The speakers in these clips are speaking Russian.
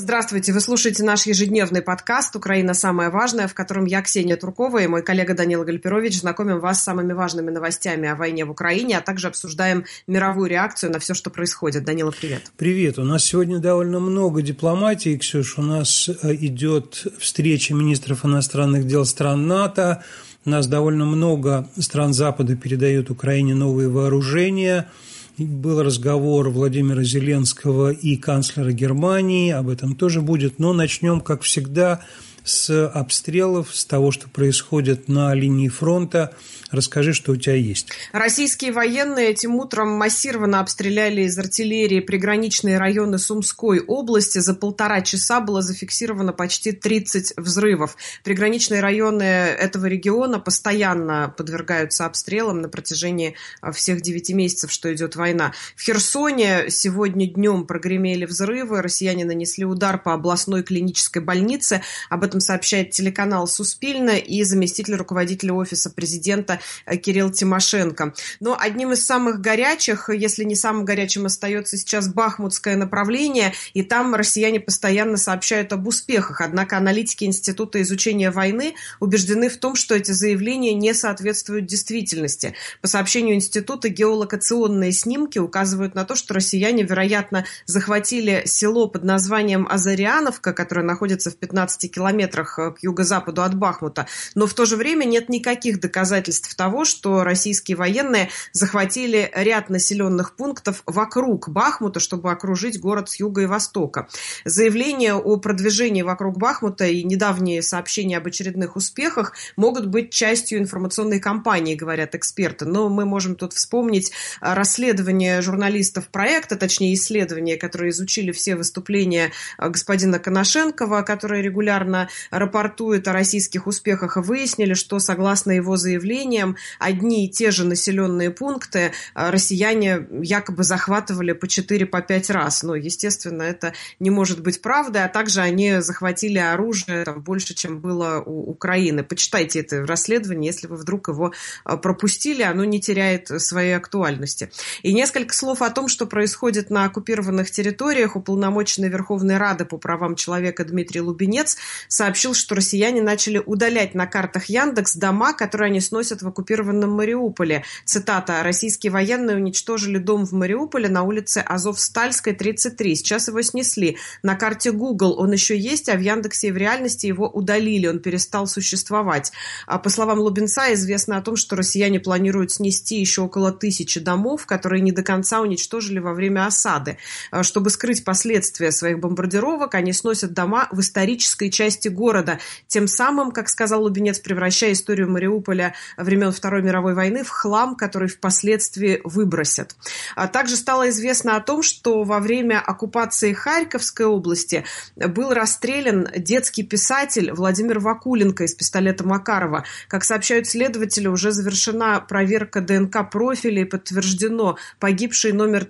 Здравствуйте, вы слушаете наш ежедневный подкаст «Украина. Самое важное», в котором я, Ксения Туркова, и мой коллега Данила Гальперович знакомим вас с самыми важными новостями о войне в Украине, а также обсуждаем мировую реакцию на все, что происходит. Данила, привет. Привет. У нас сегодня довольно много дипломатии, Ксюш. У нас идет встреча министров иностранных дел стран НАТО. У нас довольно много стран Запада передают Украине новые вооружения. Был разговор Владимира Зеленского и канцлера Германии, об этом тоже будет, но начнем, как всегда, с обстрелов, с того, что происходит на линии фронта. Расскажи, что у тебя есть. Российские военные этим утром массированно обстреляли из артиллерии приграничные районы Сумской области. За 1,5 часа было зафиксировано почти 30 взрывов. Приграничные районы этого региона постоянно подвергаются обстрелам на протяжении всех 9 месяцев, что идет война. В Херсоне сегодня днем прогремели взрывы. Россияне нанесли удар по областной клинической больнице. Об этом сообщает телеканал «Суспильне» и заместитель руководителя офиса президента Кирилл Тимошенко. Но одним из самых горячих, если не самым горячим, остается сейчас бахмутское направление, и там россияне постоянно сообщают об успехах. Однако аналитики Института изучения войны убеждены в том, что эти заявления не соответствуют действительности. По сообщению института, геолокационные снимки указывают на то, что россияне, вероятно, захватили село под названием Азаряновка, которое находится в 15 километрах к юго-западу от Бахмута. Но в то же время нет никаких доказательств того, что российские военные захватили ряд населенных пунктов вокруг Бахмута, чтобы окружить город с юга и востока. Заявления о продвижении вокруг Бахмута и недавние сообщения об очередных успехах могут быть частью информационной кампании, говорят эксперты. Но мы можем тут вспомнить расследование журналистов проекта, точнее исследования, которые изучили все выступления господина Коношенкова, который регулярно рапортует о российских успехах, и выяснили, что, согласно его заявлениям, одни и те же населенные пункты россияне якобы захватывали по 4-5 раз. Но, естественно, это не может быть правдой, а также они захватили оружие больше, чем было у Украины. Почитайте это расследование, если вы вдруг его пропустили, оно не теряет своей актуальности. И несколько слов о том, что происходит на оккупированных территориях. Уполномоченный Верховной Рады по правам человека Дмитрий Лубенец сообщил, что россияне начали удалять на картах Яндекс дома, которые они сносят в оккупированном Мариуполе. Цитата: «Российские военные уничтожили дом в Мариуполе на улице Азовстальской, 33. Сейчас его снесли. На карте Google он еще есть, а в Яндексе и в реальности его удалили. Он перестал существовать». По словам Лубенца, известно о том, что россияне планируют снести еще около 1000 домов, которые не до конца уничтожили во время осады. Чтобы скрыть последствия своих бомбардировок, они сносят дома в исторической части города. Тем самым, как сказал Лубенец, превращая историю Мариуполя времен Второй мировой войны в хлам, который впоследствии выбросят. Также стало известно о том, что во время оккупации Харьковской области был расстрелян детский писатель Владимир Вакуленко из пистолета Макарова. Как сообщают следователи, уже завершена проверка ДНК-профиля и подтверждено: погибший номер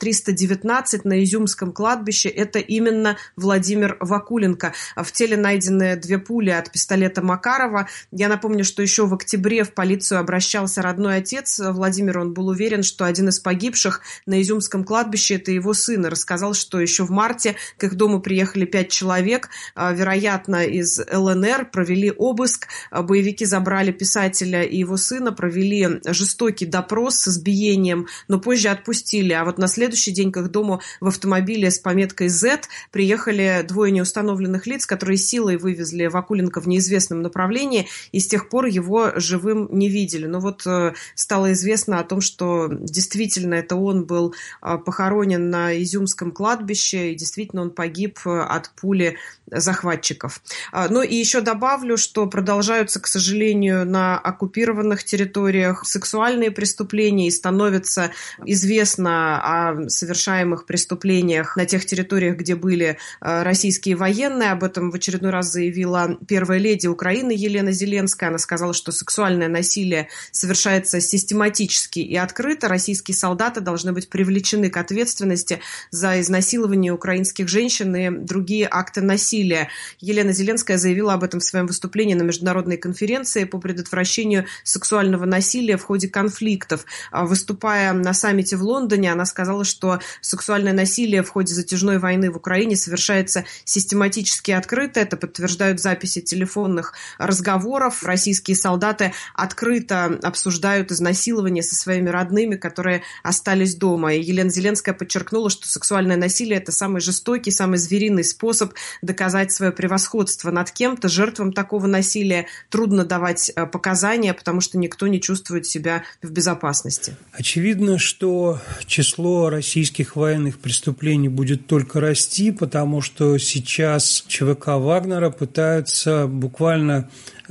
319 на Изюмском кладбище – это именно Владимир Вакуленко. В теле найдены 2 пули от пистолета Макарова. Я напомню, что еще в октябре в полицию обращался родной отец Владимира. Он был уверен, что один из погибших на Изюмском кладбище – это его сын. И рассказал, что еще в марте к их дому приехали 5 человек, вероятно, из ЛНР, провели обыск. Боевики забрали писателя и его сына, провели жестокий допрос с избиением, но позже отпустили. А вот на следующий день к их дому в автомобиле с пометкой Z приехали 2 неустановленных лиц, которые силой вывезли Вакуленко в неизвестном направлении, и с тех пор его живым не видели. Но вот стало известно о том, что действительно это он был похоронен на Изюмском кладбище, и действительно он погиб от пули захватчиков. Ну и еще добавлю, что продолжаются, к сожалению, на оккупированных территориях сексуальные преступления, и становится известно о совершаемых преступлениях на тех территориях, где были российские военные. Об этом в очередной раз заявил заявила первая леди Украины Елена Зеленская. Она сказала, что сексуальное насилие совершается систематически и открыто. Российские солдаты должны быть привлечены к ответственности за изнасилование украинских женщин и другие акты насилия. Елена Зеленская заявила об этом в своем выступлении на международной конференции по предотвращению сексуального насилия в ходе конфликтов. Выступая на саммите в Лондоне, она сказала, что сексуальное насилие в ходе затяжной войны в Украине совершается систематически и открыто. Это подтверждают записи телефонных разговоров. Российские солдаты открыто обсуждают изнасилование со своими родными, которые остались дома. И Елена Зеленская подчеркнула, что сексуальное насилие – это самый жестокий, самый звериный способ доказать свое превосходство над кем-то. Жертвам такого насилия трудно давать показания, потому что никто не чувствует себя в безопасности. Очевидно, что число российских военных преступлений будет только расти, потому что сейчас ЧВК Вагнера пытаются буквально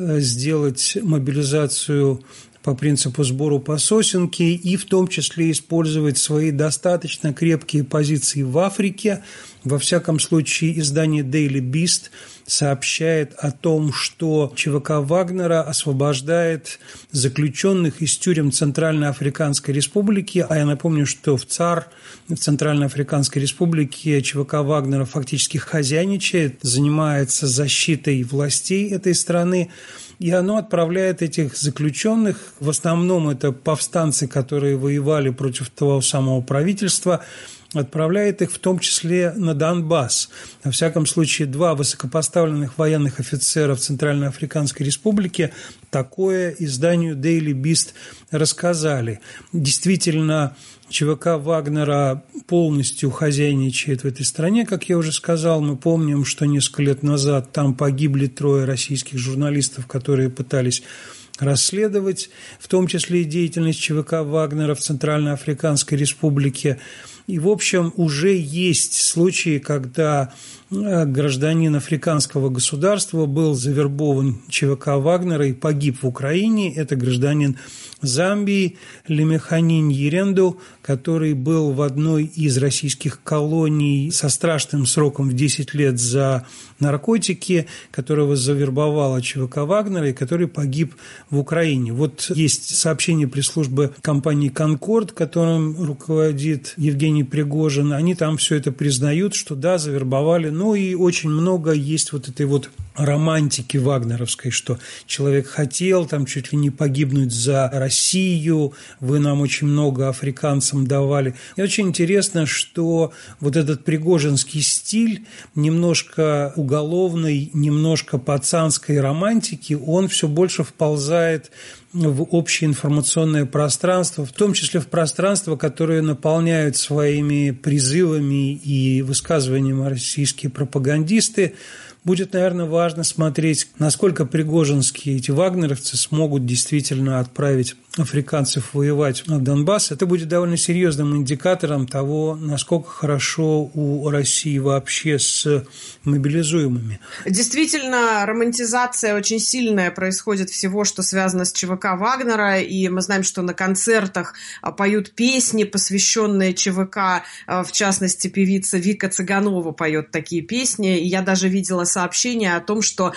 сделать мобилизацию по принципу сбору по сосенке и в том числе использовать свои достаточно крепкие позиции в Африке. Во всяком случае, издание Daily Beast сообщает о том, что ЧВК Вагнера освобождает заключенных из тюрем Центральноафриканской Республики. А я напомню, что в ЦАР, в Центральноафриканской Республике, ЧВК Вагнера фактически хозяйничает, занимается защитой властей этой страны. И оно отправляет этих заключенных, в основном это повстанцы, которые воевали против того самого правительства, отправляет их в том числе на Донбасс. Во всяком случае, 2 высокопоставленных военных офицера в Центральноафриканской Республике такое изданию Daily Beast рассказали. Действительно, ЧВК Вагнера полностью хозяйничает в этой стране, как я уже сказал. Мы помним, что несколько лет назад там погибли 3 российских журналистов, которые пытались расследовать, в том числе и деятельность ЧВК Вагнера в Центральноафриканской Республике. И, в общем, уже есть случаи, когда гражданин африканского государства был завербован ЧВК Вагнера и погиб в Украине. Это гражданин Замбии Лемехани Ньеренду, который был в одной из российских колоний со страшным сроком в 10 лет за наркотики, которого завербовала ЧВК Вагнера и который погиб в Украине. Вот есть сообщение пресс-службы компании «Конкорд», которым руководит Евгений Пригожин. Они там все это признают, что да, завербовали. Ну и очень много есть вот этой вот романтики вагнеровской, что человек хотел там чуть ли не погибнуть за Россию, вы нам очень много африканцам давали. И очень интересно, что вот этот пригожинский стиль немножко уголовной, немножко пацанской романтики, он все больше вползает в общее информационное пространство, в том числе в пространство, которое наполняют своими призывами и высказываниями российские пропагандисты. Будет, наверное, важно смотреть, насколько пригожинские эти вагнеровцы смогут действительно отправить африканцев воевать на Донбасс. Это будет довольно серьезным индикатором того, насколько хорошо у России вообще с мобилизуемыми. Действительно, романтизация очень сильная происходит всего, что связано с ЧВК Вагнера, и мы знаем, что на концертах поют песни, посвященные ЧВК, в частности, певица Вика Цыганова поет такие песни, и я даже видела сообщение о том, что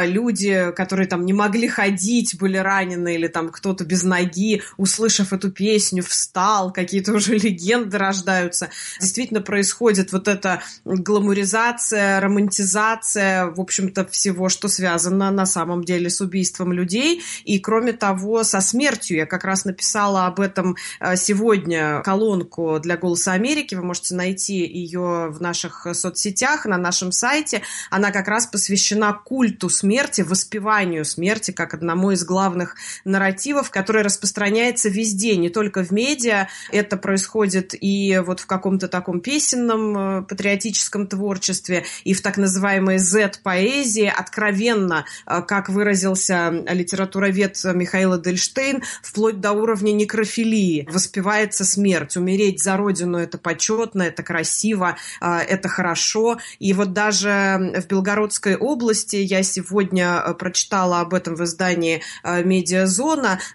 люди, которые там не могли ходить, были ранены, или там кто-то без ноги, услышав эту песню, встал, какие-то уже легенды рождаются. Действительно происходит вот эта гламуризация, романтизация, в общем-то, всего, что связано на самом деле с убийством людей, и, кроме того, со смертью. Я как раз написала об этом сегодня колонку для «Голоса Америки», вы можете найти ее в наших соцсетях, на нашем сайте. Она как раз посвящена культу смерти, воспеванию смерти, как одному из главных нарративов, который распространяется везде, не только в медиа. Это происходит и вот в каком-то таком песенном патриотическом творчестве, и в так называемой Z-поэзии, откровенно, как выразился литературовед Михаил Эдельштейн, вплоть до уровня некрофилии. Воспевается смерть. Умереть за родину – это почетно, это красиво, это хорошо. И вот даже в Белгородской области, я сегодня прочитала об этом в издании «Медиазона», начались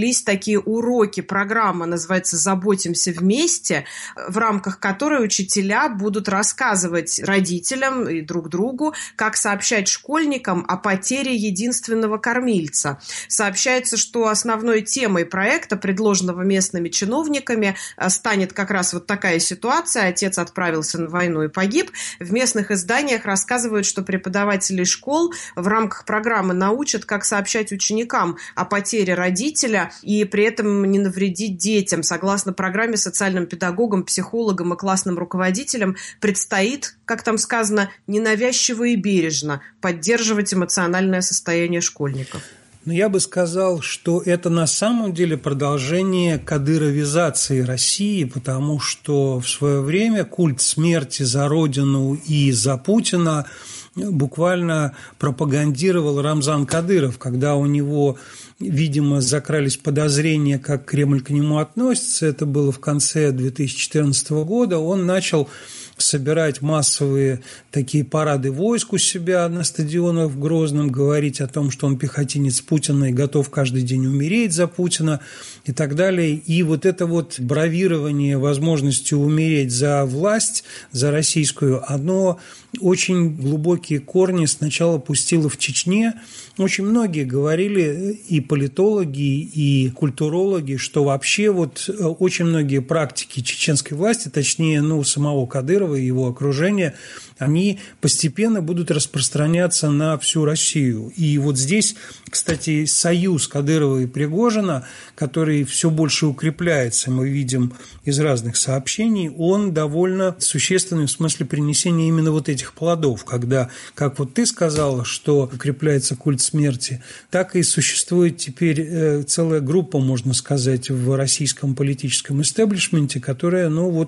родились такие уроки. Программа называется «Заботимся вместе», в рамках которой учителя будут рассказывать родителям и друг другу, как сообщать школьникам о потере единственного кормильца. Сообщается, что основной темой проекта, предложенного местными чиновниками, станет как раз вот такая ситуация. Отец отправился на войну и погиб. В местных изданиях рассказывают, что преподаватели школ в рамках программы научат, как сообщать ученикам о потере родителя и при этом не навредить детям. Согласно программе, социальным педагогам, психологам и классным руководителям предстоит, как там сказано, ненавязчиво и бережно поддерживать эмоциональное состояние школьников. Но я бы сказал, что это на самом деле продолжение кадыровизации России, потому что в свое время культ смерти за Родину и за Путина буквально пропагандировал Рамзан Кадыров, когда у него, видимо, закрались подозрения, как Кремль к нему относится. Это было в конце 2014 года. Он начал собирать массовые такие парады войск у себя на стадионах в Грозном, говорить о том, что он пехотинец Путина и готов каждый день умереть за Путина и так далее. И вот это вот бравирование возможностью умереть за власть, за российскую, оно очень глубокие корни сначала пустило в Чечне. Очень многие говорили, и политологи, и культурологи, что вообще вот очень многие практики чеченской власти, точнее, самого Кадырова и его окружения, они постепенно будут распространяться на всю Россию. И вот здесь, кстати, союз Кадырова и Пригожина, который все больше укрепляется, мы видим из разных сообщений, он довольно существенный в смысле принесения именно вот этих плодов, когда, как вот ты сказала, что укрепляется культ смерти, так и существует теперь целая группа, можно сказать, в российском политическом истеблишменте, которая,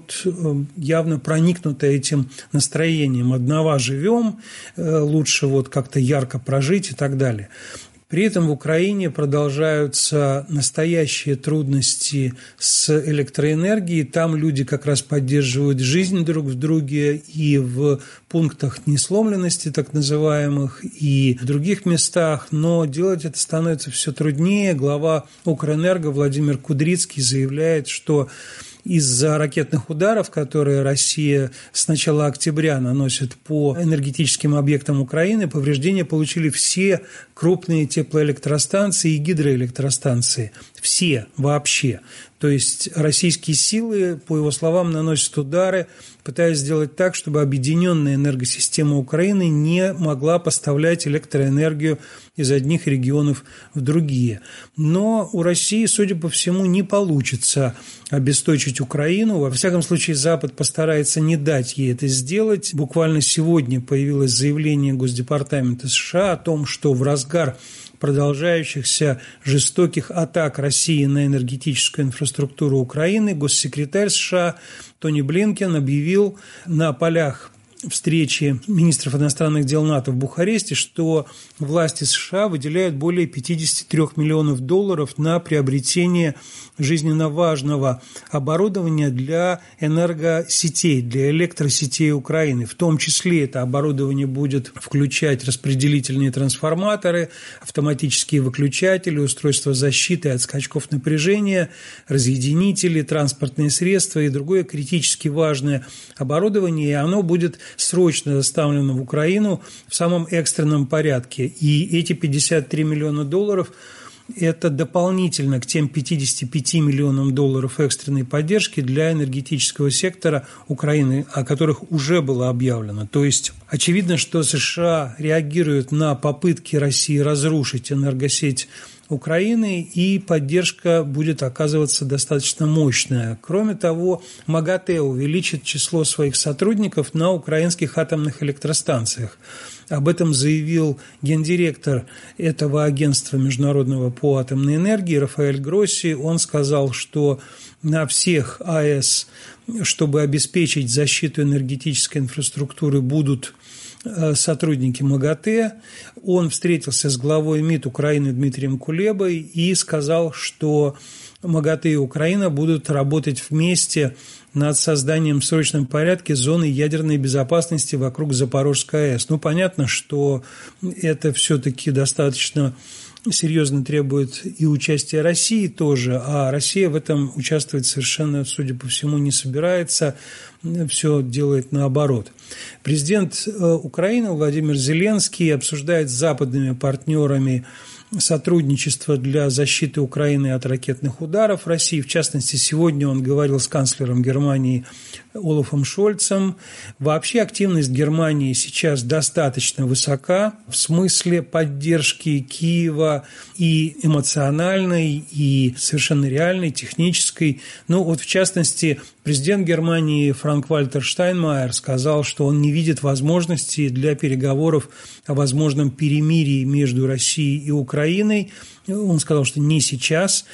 явно проникнута этим настроением. Одного живем, лучше вот как-то ярко прожить и так далее. При этом в Украине продолжаются настоящие трудности с электроэнергией. Там люди как раз поддерживают жизнь друг в друге и в пунктах несломленности, так называемых, и в других местах. Но делать это становится все труднее. Глава Укрэнерго Владимир Кудрицкий заявляет, что из-за ракетных ударов, которые Россия с начала октября наносит по энергетическим объектам Украины, повреждения получили все крупные теплоэлектростанции и гидроэлектростанции. Все вообще. То есть российские силы, по его словам, наносят удары, пытаясь сделать так, чтобы объединенная энергосистема Украины не могла поставлять электроэнергию из одних регионов в другие. Но у России, судя по всему, не получится обесточить Украину. Во всяком случае, Запад постарается не дать ей это сделать. Буквально сегодня появилось заявление Госдепартамента США о том, что в разгар продолжающихся жестоких атак России на энергетическую инфраструктуру Украины госсекретарь США Тони Блинкен объявил на полях встречи министров иностранных дел НАТО в Бухаресте, что власти США выделяют более $53 миллионов на приобретение жизненно важного оборудования для энергосетей, для электросетей Украины. В том числе это оборудование будет включать распределительные трансформаторы, автоматические выключатели, устройства защиты от скачков напряжения, разъединители, транспортные средства и другое критически важное оборудование, и оно будет срочно доставлено в Украину в самом экстренном порядке. И эти $53 миллиона это дополнительно к тем $55 миллионам экстренной поддержки для энергетического сектора Украины, о которых уже было объявлено. То есть очевидно, что США реагируют на попытки России разрушить энергосеть Украины, и поддержка будет оказываться достаточно мощная. Кроме того, МАГАТЭ увеличит число своих сотрудников на украинских атомных электростанциях. Об этом заявил гендиректор этого агентства международного по атомной энергии Рафаэль Гросси. Он сказал, что на всех АЭС, чтобы обеспечить защиту энергетической инфраструктуры, будут сотрудники МАГАТЭ. Он встретился с главой МИД Украины Дмитрием Кулебой и сказал, что МАГАТЭ и Украина будут работать вместе над созданием в срочном порядке зоны ядерной безопасности вокруг Запорожской АЭС. Понятно, что это все-таки достаточно серьезно требует и участия России тоже, а Россия в этом участвовать совершенно, судя по всему, не собирается, все делает наоборот. Президент Украины Владимир Зеленский обсуждает с западными партнерами сотрудничество для защиты Украины от ракетных ударов России. В частности, сегодня он говорил с канцлером Германии Олафом Шольцем. Вообще активность Германии сейчас достаточно высока в смысле поддержки Киева и эмоциональной, и совершенно реальной, технической. Ну вот в частности, президент Германии Франк-Вальтер Штайнмайер сказал, что он не видит возможности для переговоров о возможном перемирии между Россией и Украиной. Он сказал, что не сейчас.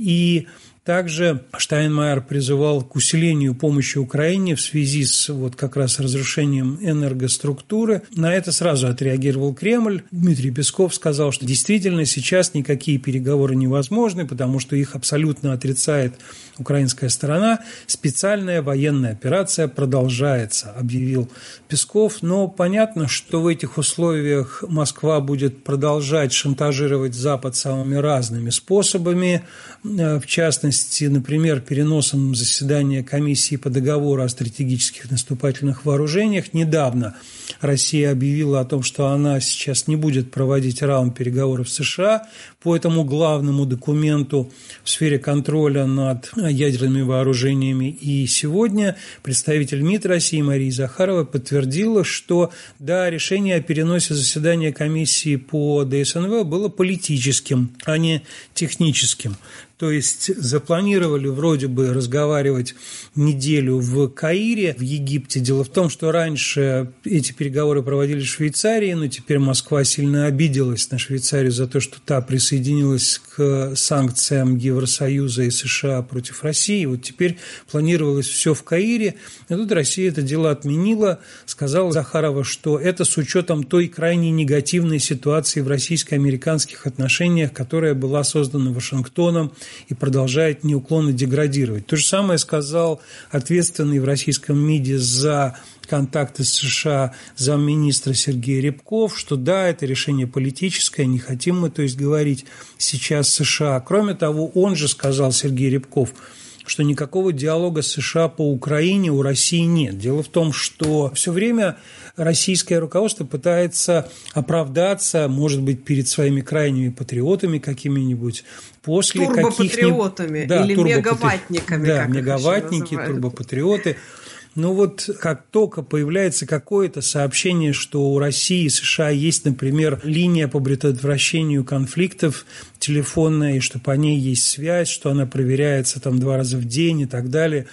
И также Штайнмайер призывал к усилению помощи Украине в связи с вот как раз разрушением энергоструктуры. На это сразу отреагировал Кремль. Дмитрий Песков сказал, что действительно сейчас никакие переговоры невозможны, потому что их абсолютно отрицает украинская сторона. Специальная военная операция продолжается, объявил Песков. Но понятно, что в этих условиях Москва будет продолжать шантажировать Запад самыми разными способами, в частности, например, переносом заседания комиссии по договору о стратегических наступательных вооружениях. Недавно Россия объявила о том, что она сейчас не будет проводить раунд переговоров с США по этому главному документу в сфере контроля над ядерными вооружениями. И сегодня представитель МИД России Мария Захарова подтвердила, что да, решение о переносе заседания комиссии по ДСНВ было политическим, а не техническим. То есть запланировали вроде бы разговаривать неделю в Каире, в Египте. Дело в том, что раньше эти переговоры проводились в Швейцарии, но теперь Москва сильно обиделась на Швейцарию за то, что та присоединилась к санкциям Евросоюза и США против России. И вот теперь планировалось все в Каире, и тут Россия это дело отменила. Сказала Захарова, что это с учетом той крайне негативной ситуации в российско-американских отношениях, которая была создана Вашингтоном и продолжает неуклонно деградировать. То же самое сказал ответственный в российском МИДе за контакты с США замминистра Сергей Рябков, что да, это решение политическое, не хотим мы, то есть, говорить сейчас с США. Кроме того, он же сказал, Сергей Рябков, что никакого диалога с США по Украине у России нет. Дело в том, что все время российское руководство пытается оправдаться, может быть, перед своими крайними патриотами какими-нибудь, после турбопатриотами или мегаватниками. Да, мегаватники, турбопатриоты. Но вот как только появляется какое-то сообщение, что у России и США есть, например, линия по предотвращению конфликтов телефонная, и что по ней есть связь, что она проверяется там 2 раза в день и так далее,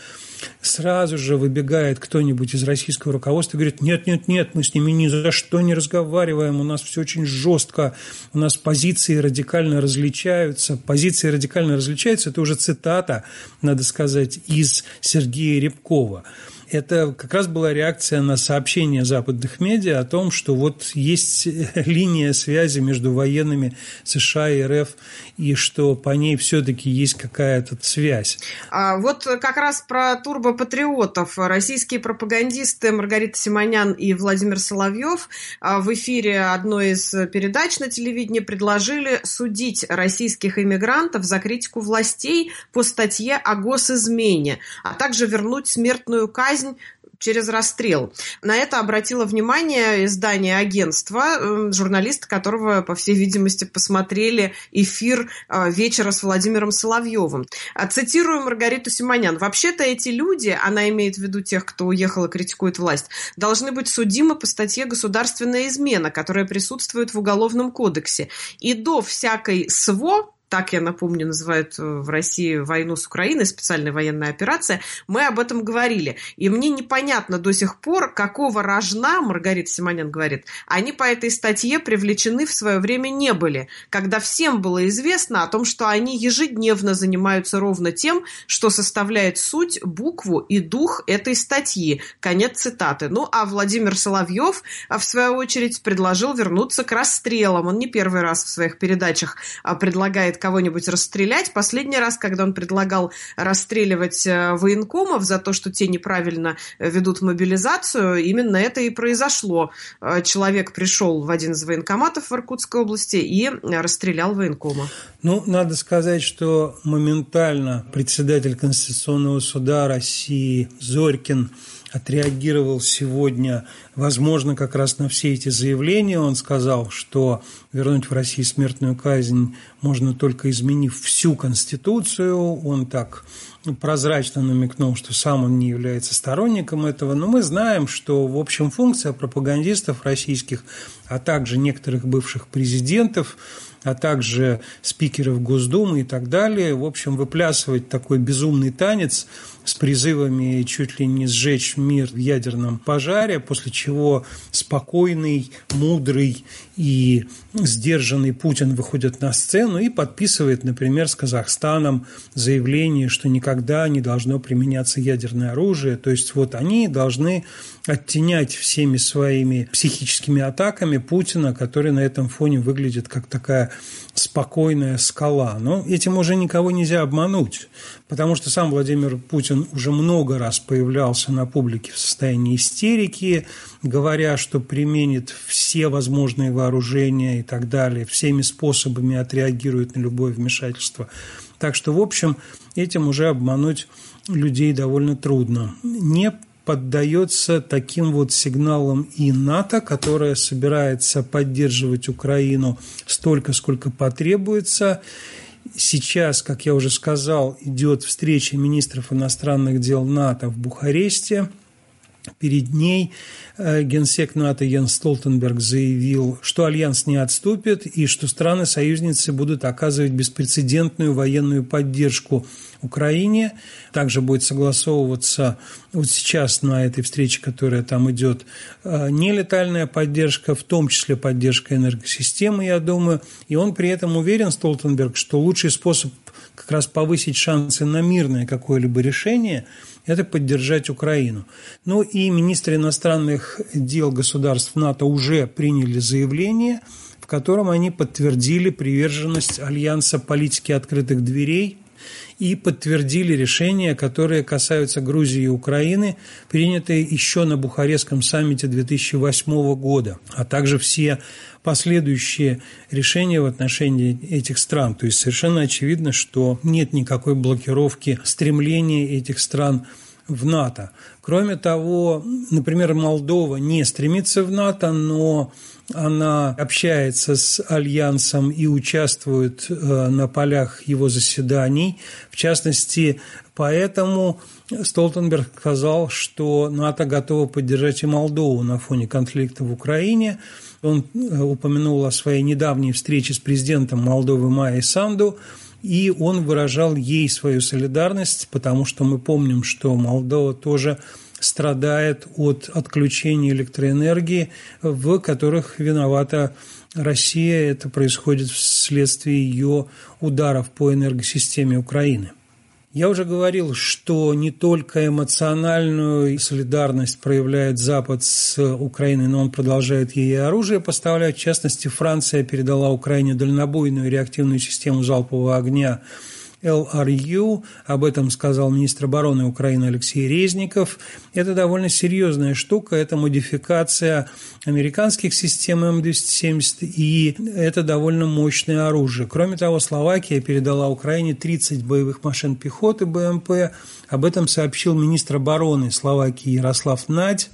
сразу же выбегает кто-нибудь из российского руководства и говорит: нет, мы с ними ни за что не разговариваем, у нас все очень жестко, у нас позиции радикально различаются. Позиции радикально различаются – это уже цитата, надо сказать, из Сергея Рябкова. Это как раз была реакция на сообщение западных медиа о том, что вот есть линия связи между военными США и РФ, и что по ней все-таки есть какая-то связь. Вот как раз про турбопатриотов. Российские пропагандисты Маргарита Симонян и Владимир Соловьев в эфире одной из передач на телевидении предложили судить российских иммигрантов за критику властей по статье о госизмене, а также вернуть смертную казнь через расстрел. На это обратило внимание издание «Агентство», журналисты которого, по всей видимости, посмотрели эфир вечера с Владимиром Соловьевым. Цитирую Маргариту Симонян. «Вообще-то эти люди, она имеет в виду тех, кто уехал и критикует власть, должны быть судимы по статье «Государственная измена», которая присутствует в Уголовном кодексе. И до всякой СВО, так, я напомню, называют в России войну с Украиной, специальная военная операция, мы об этом говорили. И мне непонятно до сих пор, какого рожна, Маргарита Симонян говорит, они по этой статье привлечены в свое время не были, когда всем было известно о том, что они ежедневно занимаются ровно тем, что составляет суть, букву и дух этой статьи». Конец цитаты. Ну, а Владимир Соловьев, в свою очередь, предложил вернуться к расстрелам. Он не первый раз в своих передачах предлагает кого-нибудь расстрелять. Последний раз, когда он предлагал расстреливать военкомов за то, что те неправильно ведут мобилизацию, именно это и произошло. Человек пришел в один из военкоматов в Иркутской области и расстрелял военкома. Надо сказать, что моментально председатель Конституционного суда России Зорькин отреагировал сегодня, возможно, как раз на все эти заявления. Он сказал, что вернуть в России смертную казнь можно только изменив всю Конституцию. Он так прозрачно намекнул, что сам он не является сторонником этого. Но мы знаем, что, в общем, функция пропагандистов российских, а также некоторых бывших президентов, а также спикеров Госдумы и так далее, в общем, выплясывать такой безумный танец с призывами чуть ли не сжечь мир в ядерном пожаре, после чего спокойный, мудрый и сдержанный Путин выходит на сцену и подписывает, например, с Казахстаном заявление, что никогда не должно применяться ядерное оружие. То есть вот они должны оттенять всеми своими психическими атаками Путина, который на этом фоне выглядит как такая спокойная скала. Но этим уже никого нельзя обмануть, потому что сам Владимир Путин уже много раз появлялся на публике в состоянии истерики, говоря, что применит все возможные вооружения и так далее, всеми способами отреагирует на любое вмешательство. Так что, в общем, этим уже обмануть людей довольно трудно. Не поддается таким вот сигналам и НАТО, которая собирается поддерживать Украину столько, сколько потребуется. Сейчас, как я уже сказал, идет встреча министров иностранных дел НАТО в Бухаресте. Перед ней генсек НАТО Йенс Столтенберг заявил, что альянс не отступит и что страны-союзницы будут оказывать беспрецедентную военную поддержку Украине. Также будет согласовываться вот сейчас на этой встрече, которая там идет, нелетальная поддержка, в том числе поддержка энергосистемы, я думаю. И он при этом уверен, Столтенберг, что лучший способ как раз повысить шансы на мирное какое-либо решение – это поддержать Украину. Ну и министры иностранных дел государств НАТО уже приняли заявление, в котором они подтвердили приверженность альянса политики открытых дверей и подтвердили решения, которые касаются Грузии и Украины, принятые еще на Бухарестском саммите 2008 года, а также все последующие решения в отношении этих стран. То есть совершенно очевидно, что нет никакой блокировки стремления этих стран в НАТО. Кроме того, например, Молдова не стремится в НАТО, но она общается с Альянсом и участвует на полях его заседаний. В частности, поэтому Столтенберг сказал, что НАТО готово поддержать и Молдову на фоне конфликта в Украине. Он упомянул о своей недавней встрече с президентом Молдовы Майей Санду, и он выражал ей свою солидарность, потому что мы помним, что Молдова тоже страдает от отключения электроэнергии, в которых виновата Россия. Это происходит вследствие ее ударов по энергосистеме Украины. Я уже говорил, что не только эмоциональную солидарность проявляет Запад с Украиной, но он продолжает ей оружие поставлять. В частности, Франция передала Украине дальнобойную реактивную систему залпового огня ЛРЮ, об этом сказал министр обороны Украины Алексей Резников. Это довольно серьезная штука, это модификация американских систем М270, и это довольно мощное оружие. Кроме того, Словакия передала Украине 30 боевых машин пехоты БМП, об этом сообщил министр обороны Словакии Ярослав Надь.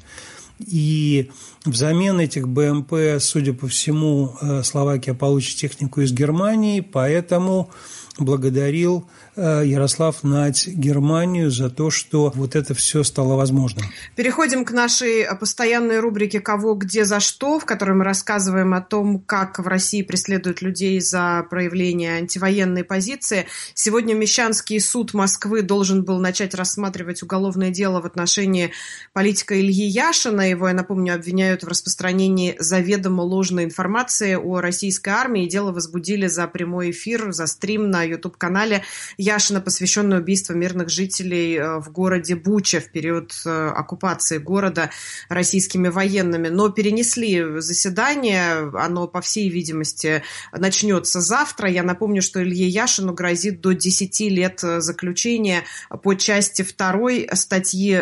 И взамен этих БМП, судя по всему, Словакия получит технику из Германии, поэтому благодарил Ярослав Надь Германию за то, что вот это все стало возможным. Переходим к нашей постоянной рубрике «Кого, где, за что», в которой мы рассказываем о том, как в России преследуют людей за проявление антивоенной позиции. Сегодня Мещанский суд Москвы должен был начать рассматривать уголовное дело в отношении политика Ильи Яшина. Его, я напомню, обвиняют в распространении заведомо ложной информации о российской армии. Дело возбудили за прямой эфир, за стрим на YouTube-канале Яшина, посвященное убийству мирных жителей в городе Буча в период оккупации города российскими военными. Но перенесли заседание, оно, по всей видимости, начнется завтра. Я напомню, что Илье Яшину грозит до 10 лет заключения по части 2 статьи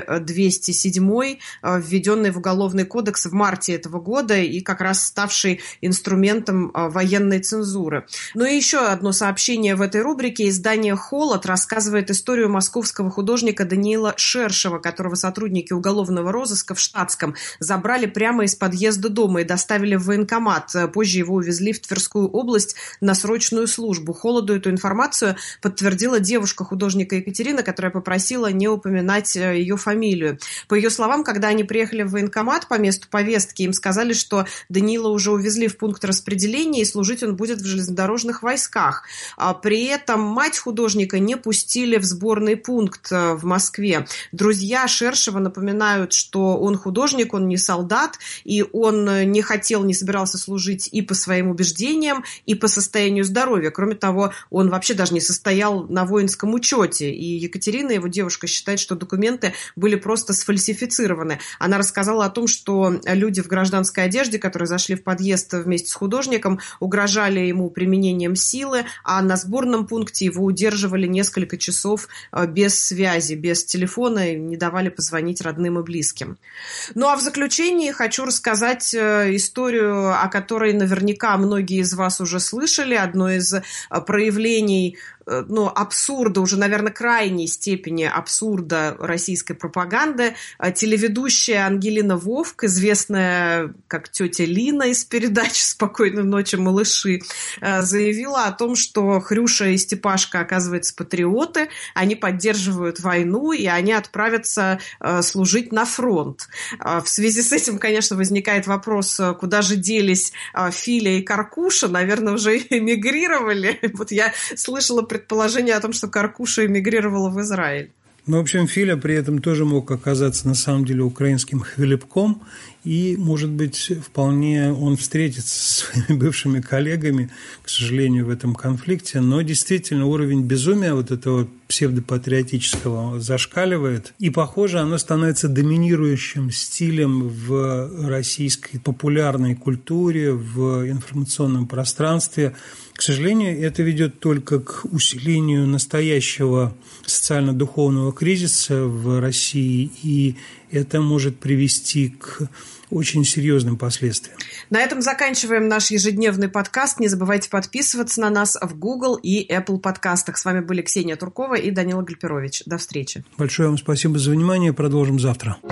207, введенной в Уголовный кодекс в марте этого года и как раз ставшей инструментом военной цензуры. Ну и еще одно сообщение в этой рубрике. Издание «Холод» рассказывает историю московского художника Даниила Шершева, которого сотрудники уголовного розыска в штатском забрали прямо из подъезда дома и доставили в военкомат. Позже его увезли в Тверскую область на срочную службу. «Холоду» эту информацию подтвердила девушка художника Екатерина, которая попросила не упоминать ее фамилию. По ее словам, когда они приехали в военкомат по месту повестки, им сказали, что Даниила уже увезли в пункт распределения и служить он будет в железнодорожных войсках. При этом мать художника не пустили в сборный пункт в Москве. Друзья Шершева напоминают, что он художник, он не солдат, и он не хотел, не собирался служить и по своим убеждениям, и по состоянию здоровья. Кроме того, он вообще даже не состоял на воинском учете. И Екатерина, его девушка, считает, что документы были просто сфальсифицированы. Она рассказала о том, что люди в гражданской одежде, которые зашли в подъезд вместе с художником, угрожали ему применением силы, а на сборном пункте его удерживали несколько часов без связи, без телефона, и не давали позвонить родным и близким. Ну а в заключении хочу рассказать историю, о которой наверняка многие из вас уже слышали. Одно из проявлений абсурда, уже, наверное, крайней степени абсурда российской пропаганды. Телеведущая Ангелина Вовк, известная как тетя Лина из передачи «Спокойной ночи, малыши», заявила о том, что Хрюша и Степашка, оказывается, патриоты, они поддерживают войну, и они отправятся служить на фронт. В связи с этим, конечно, возникает вопрос, куда же делись Филя и Каркуша, наверное, уже эмигрировали. Вот я слышала предположение о том, что Каркуша эмигрировала в Израиль. Ну, в общем, Филя при этом тоже мог оказаться на самом деле украинским хлебком, и, может быть, вполне он встретится со своими бывшими коллегами, к сожалению, в этом конфликте, но действительно уровень безумия вот этого псевдопатриотического зашкаливает, и, похоже, оно становится доминирующим стилем в российской популярной культуре, в информационном пространстве. К сожалению, это ведет только к усилению настоящего социально-духовного кризиса в России, и это может привести к очень серьезным последствиям. На этом заканчиваем наш ежедневный подкаст. Не забывайте подписываться на нас в Google и Apple подкастах. С вами были Ксения Туркова и Данила Гальперович. До встречи. Большое вам спасибо за внимание. Продолжим завтра.